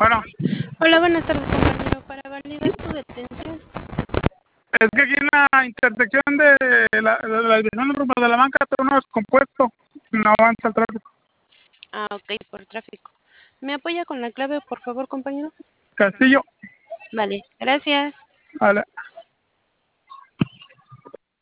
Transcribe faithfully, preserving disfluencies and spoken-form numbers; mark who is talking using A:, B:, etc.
A: Bueno,
B: Hola, buenas tardes, compañero. Para validar su detención.
A: es que aquí en la intersección de la, de la dirección de rumbo de la banca todo no es compuesto, no avanza el tráfico.
B: Ah, ok, por tráfico. ¿Me apoya con la clave, por favor, compañero?
A: Castillo,
B: Vale, gracias.
A: vale.